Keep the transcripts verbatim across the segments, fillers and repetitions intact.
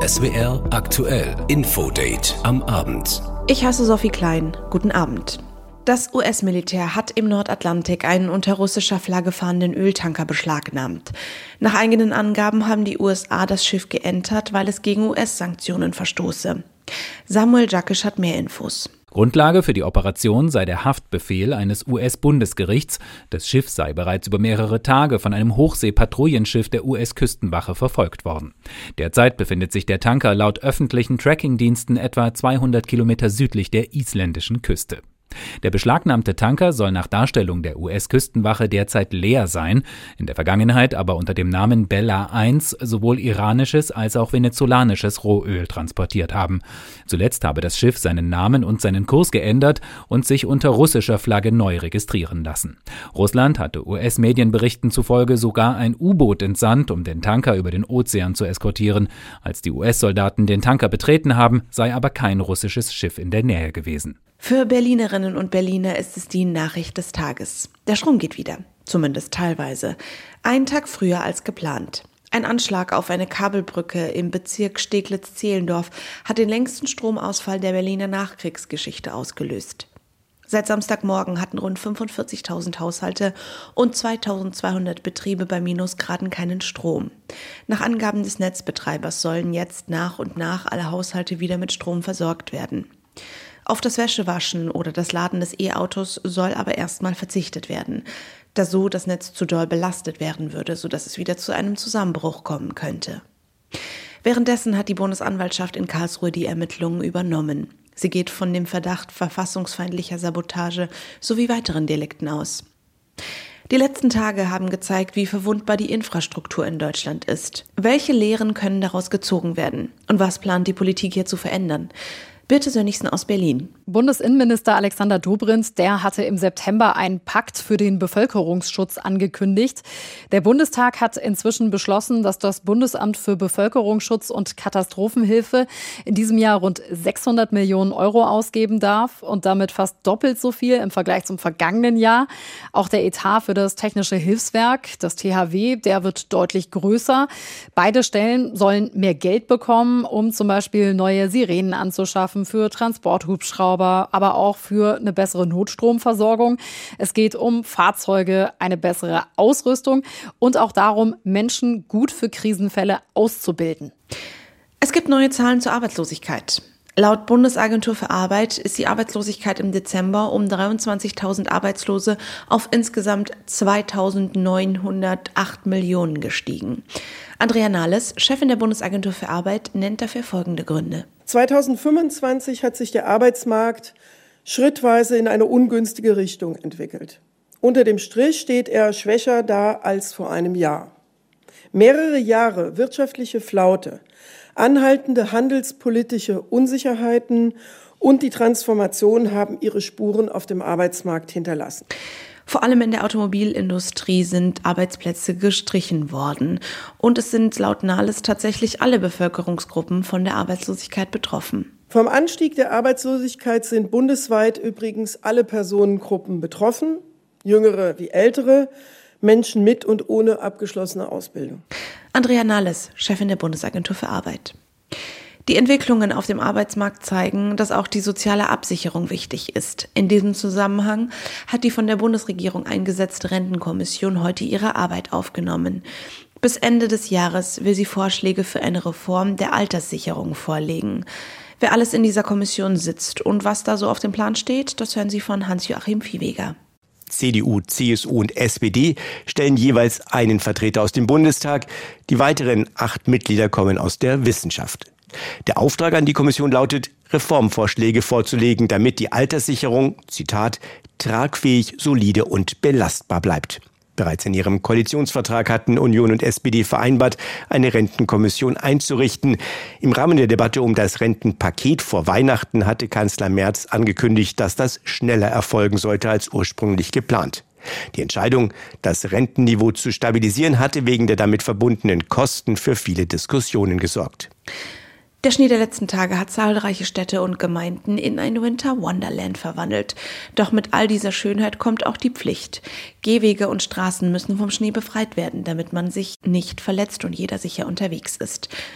S W R aktuell Infodate am Abend. Ich heiße Sophie Klein. Guten Abend. Das U S-Militär hat im Nordatlantik einen unter russischer Flagge fahrenden Öltanker beschlagnahmt. Nach eigenen Angaben haben die U S A das Schiff geentert, weil es gegen U S-Sanktionen verstoße. Samuel Jakisch hat mehr Infos. Grundlage für die Operation sei der Haftbefehl eines U S-Bundesgerichts. Das Schiff sei bereits über mehrere Tage von einem Hochseepatrouillenschiff der U S-Küstenwache verfolgt worden. Derzeit befindet sich der Tanker laut öffentlichen Trackingdiensten etwa zweihundert Kilometer südlich der isländischen Küste. Der beschlagnahmte Tanker soll nach Darstellung der U S-Küstenwache derzeit leer sein, in der Vergangenheit aber unter dem Namen Bella eins sowohl iranisches als auch venezolanisches Rohöl transportiert haben. Zuletzt habe das Schiff seinen Namen und seinen Kurs geändert und sich unter russischer Flagge neu registrieren lassen. Russland hatte U S-Medienberichten zufolge sogar ein U-Boot entsandt, um den Tanker über den Ozean zu eskortieren. Als die U S-Soldaten den Tanker betreten haben, sei aber kein russisches Schiff in der Nähe gewesen. Für Berlinerinnen und Berliner ist es die Nachricht des Tages. Der Strom geht wieder, zumindest teilweise. Einen Tag früher als geplant. Ein Anschlag auf eine Kabelbrücke im Bezirk Steglitz-Zehlendorf hat den längsten Stromausfall der Berliner Nachkriegsgeschichte ausgelöst. Seit Samstagmorgen hatten rund fünfundvierzigtausend Haushalte und zweitausendzweihundert Betriebe bei Minusgraden keinen Strom. Nach Angaben des Netzbetreibers sollen jetzt nach und nach alle Haushalte wieder mit Strom versorgt werden. Auf das Wäschewaschen oder das Laden des E-Autos soll aber erstmal verzichtet werden, da so das Netz zu doll belastet werden würde, sodass es wieder zu einem Zusammenbruch kommen könnte. Währenddessen hat die Bundesanwaltschaft in Karlsruhe die Ermittlungen übernommen. Sie geht von dem Verdacht verfassungsfeindlicher Sabotage sowie weiteren Delikten aus. Die letzten Tage haben gezeigt, wie verwundbar die Infrastruktur in Deutschland ist. Welche Lehren können daraus gezogen werden? Und was plant die Politik hier zu verändern? Birte Sönnigsen aus Berlin. Bundesinnenminister Alexander Dobrindt, der hatte im September einen Pakt für den Bevölkerungsschutz angekündigt. Der Bundestag hat inzwischen beschlossen, dass das Bundesamt für Bevölkerungsschutz und Katastrophenhilfe in diesem Jahr rund sechshundert Millionen Euro ausgeben darf und damit fast doppelt so viel im Vergleich zum vergangenen Jahr. Auch der Etat für das Technische Hilfswerk, das T H W, der wird deutlich größer. Beide Stellen sollen mehr Geld bekommen, um zum Beispiel neue Sirenen anzuschaffen, für Transporthubschrauber, aber auch für eine bessere Notstromversorgung. Es geht um Fahrzeuge, eine bessere Ausrüstung und auch darum, Menschen gut für Krisenfälle auszubilden. Es gibt neue Zahlen zur Arbeitslosigkeit. Laut Bundesagentur für Arbeit ist die Arbeitslosigkeit im Dezember um dreiundzwanzigtausend Arbeitslose auf insgesamt zweitausendneunhundertacht Millionen gestiegen. Andrea Nahles, Chefin der Bundesagentur für Arbeit, nennt dafür folgende Gründe. zweitausendfünfundzwanzig hat sich der Arbeitsmarkt schrittweise in eine ungünstige Richtung entwickelt. Unter dem Strich steht er schwächer da als vor einem Jahr. Mehrere Jahre wirtschaftliche Flaute, anhaltende handelspolitische Unsicherheiten und die Transformation haben ihre Spuren auf dem Arbeitsmarkt hinterlassen. Vor allem in der Automobilindustrie sind Arbeitsplätze gestrichen worden. Und es sind laut Nahles tatsächlich alle Bevölkerungsgruppen von der Arbeitslosigkeit betroffen. Vom Anstieg der Arbeitslosigkeit sind bundesweit übrigens alle Personengruppen betroffen, jüngere wie ältere, Menschen mit und ohne abgeschlossene Ausbildung. Andrea Nahles, Chefin der Bundesagentur für Arbeit. Die Entwicklungen auf dem Arbeitsmarkt zeigen, dass auch die soziale Absicherung wichtig ist. In diesem Zusammenhang hat die von der Bundesregierung eingesetzte Rentenkommission heute ihre Arbeit aufgenommen. Bis Ende des Jahres will sie Vorschläge für eine Reform der Alterssicherung vorlegen. Wer alles in dieser Kommission sitzt und was da so auf dem Plan steht, das hören Sie von Hans-Joachim Viehweger. C D U, C S U und S P D stellen jeweils einen Vertreter aus dem Bundestag. Die weiteren acht Mitglieder kommen aus der Wissenschaft. Der Auftrag an die Kommission lautet, Reformvorschläge vorzulegen, damit die Alterssicherung, Zitat, tragfähig, solide und belastbar bleibt. Bereits in ihrem Koalitionsvertrag hatten Union und S P D vereinbart, eine Rentenkommission einzurichten. Im Rahmen der Debatte um das Rentenpaket vor Weihnachten hatte Kanzler Merz angekündigt, dass das schneller erfolgen sollte als ursprünglich geplant. Die Entscheidung, das Rentenniveau zu stabilisieren, hatte wegen der damit verbundenen Kosten für viele Diskussionen gesorgt. Der Schnee der letzten Tage hat zahlreiche Städte und Gemeinden in ein Winter Wonderland verwandelt. Doch mit all dieser Schönheit kommt auch die Pflicht. Gehwege und Straßen müssen vom Schnee befreit werden, damit man sich nicht verletzt und jeder sicher unterwegs ist.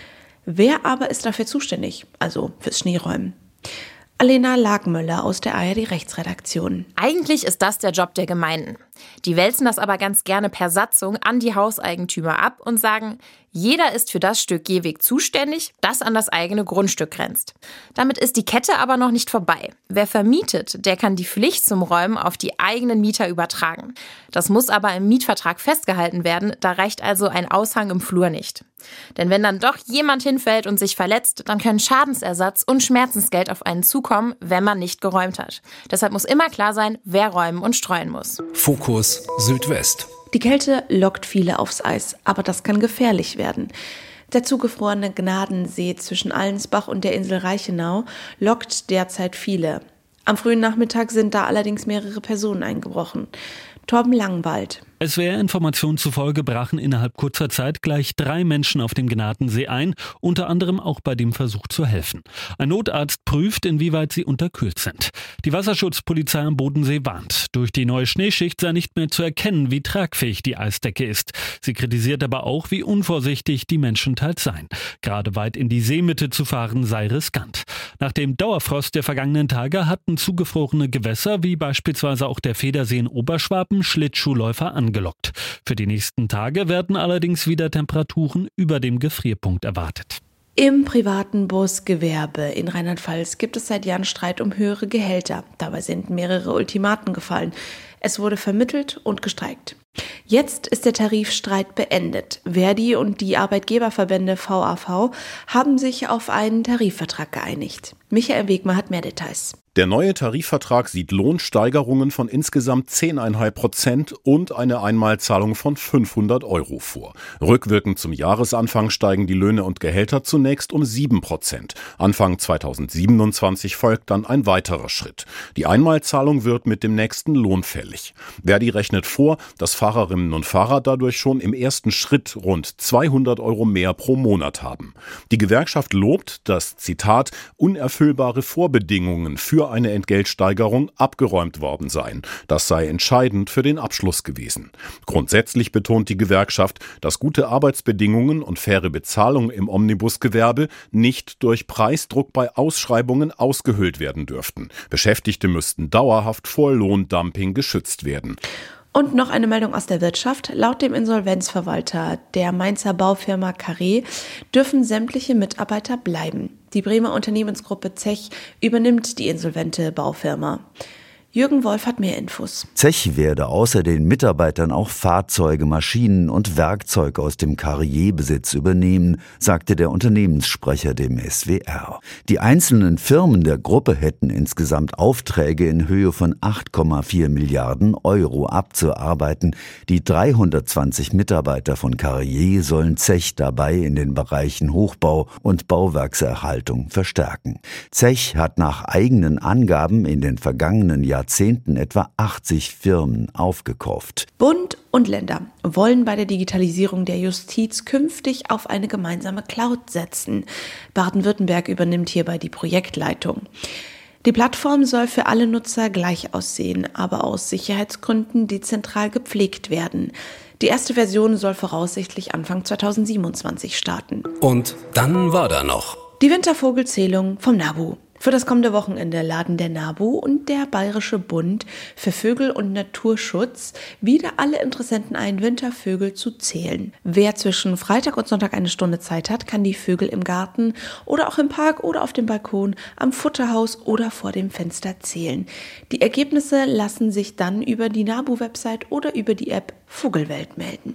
Wer aber ist dafür zuständig, also fürs Schneeräumen? Alena Lagmöller aus der A R D-Rechtsredaktion. Eigentlich ist das der Job der Gemeinden. Die wälzen das aber ganz gerne per Satzung an die Hauseigentümer ab und sagen, jeder ist für das Stück Gehweg zuständig, das an das eigene Grundstück grenzt. Damit ist die Kette aber noch nicht vorbei. Wer vermietet, der kann die Pflicht zum Räumen auf die eigenen Mieter übertragen. Das muss aber im Mietvertrag festgehalten werden, da reicht also ein Aushang im Flur nicht. Denn wenn dann doch jemand hinfällt und sich verletzt, dann können Schadensersatz und Schmerzensgeld auf einen zukommen, wenn man nicht geräumt hat. Deshalb muss immer klar sein, wer räumen und streuen muss. Fokus Südwest. Die Kälte lockt viele aufs Eis, aber das kann gefährlich werden. Der zugefrorene Gnadensee zwischen Allensbach und der Insel Reichenau lockt derzeit viele. Am frühen Nachmittag sind da allerdings mehrere Personen eingebrochen. Torben Langwald. S W R-Informationen zufolge brachen innerhalb kurzer Zeit gleich drei Menschen auf dem Gnadensee ein, unter anderem auch bei dem Versuch zu helfen. Ein Notarzt prüft, inwieweit sie unterkühlt sind. Die Wasserschutzpolizei am Bodensee warnt. Durch die neue Schneeschicht sei nicht mehr zu erkennen, wie tragfähig die Eisdecke ist. Sie kritisiert aber auch, wie unvorsichtig die Menschen teils seien. Gerade weit in die Seemitte zu fahren sei riskant. Nach dem Dauerfrost der vergangenen Tage hatten zugefrorene Gewässer, wie beispielsweise auch der Federsee in Oberschwaben, Schlittschuhläufer angelockt. Für die nächsten Tage werden allerdings wieder Temperaturen über dem Gefrierpunkt erwartet. Im privaten Busgewerbe in Rheinland-Pfalz gibt es seit Jahren Streit um höhere Gehälter. Dabei sind mehrere Ultimaten gefallen. Es wurde vermittelt und gestreikt. Jetzt ist der Tarifstreit beendet. Verdi und die Arbeitgeberverbände V A V haben sich auf einen Tarifvertrag geeinigt. Michael Wegmer hat mehr Details. Der neue Tarifvertrag sieht Lohnsteigerungen von insgesamt zehn Komma fünf Prozent und eine Einmalzahlung von fünfhundert Euro vor. Rückwirkend zum Jahresanfang steigen die Löhne und Gehälter zunächst um sieben Prozent. Anfang zweitausendsiebenundzwanzig folgt dann ein weiterer Schritt. Die Einmalzahlung wird mit dem nächsten Lohn fällig. Verdi rechnet vor, dass Fahrerinnen und Fahrer dadurch schon im ersten Schritt rund zweihundert Euro mehr pro Monat haben. Die Gewerkschaft lobt, dass, Zitat, unerfüllbare Vorbedingungen für eine Entgeltsteigerung abgeräumt worden seien. Das sei entscheidend für den Abschluss gewesen. Grundsätzlich betont die Gewerkschaft, dass gute Arbeitsbedingungen und faire Bezahlung im Omnibusgewerbe nicht durch Preisdruck bei Ausschreibungen ausgehöhlt werden dürften. Beschäftigte müssten dauerhaft vor Lohndumping geschützt werden. Und noch eine Meldung aus der Wirtschaft. Laut dem Insolvenzverwalter der Mainzer Baufirma Carré dürfen sämtliche Mitarbeiter bleiben. Die Bremer Unternehmensgruppe Zech übernimmt die insolvente Baufirma. Jürgen Wolf hat mehr Infos. Zech werde außer den Mitarbeitern auch Fahrzeuge, Maschinen und Werkzeug aus dem Carrier-Besitz übernehmen, sagte der Unternehmenssprecher dem S W R. Die einzelnen Firmen der Gruppe hätten insgesamt Aufträge in Höhe von acht Komma vier Milliarden Euro abzuarbeiten. Die dreihundertzwanzig Mitarbeiter von Carrier sollen Zech dabei in den Bereichen Hochbau und Bauwerkserhaltung verstärken. Zech hat nach eigenen Angaben in den vergangenen Jahren Jahrzehnten etwa achtzig Firmen aufgekauft. Bund und Länder wollen bei der Digitalisierung der Justiz künftig auf eine gemeinsame Cloud setzen. Baden-Württemberg übernimmt hierbei die Projektleitung. Die Plattform soll für alle Nutzer gleich aussehen, aber aus Sicherheitsgründen dezentral gepflegt werden. Die erste Version soll voraussichtlich Anfang zweitausendsiebenundzwanzig starten. Und dann war da noch die Wintervogelzählung vom NABU. Für das kommende Wochenende laden der NABU und der Bayerische Bund für Vögel- und Naturschutz wieder alle Interessenten ein, Wintervögel zu zählen. Wer zwischen Freitag und Sonntag eine Stunde Zeit hat, kann die Vögel im Garten oder auch im Park oder auf dem Balkon, am Futterhaus oder vor dem Fenster zählen. Die Ergebnisse lassen sich dann über die NABU-Website oder über die App Vogelwelt melden.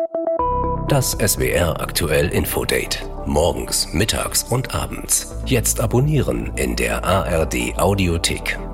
Das S W R Aktuell Infodate. Morgens, mittags und abends. Jetzt abonnieren in der A R D Audiothek.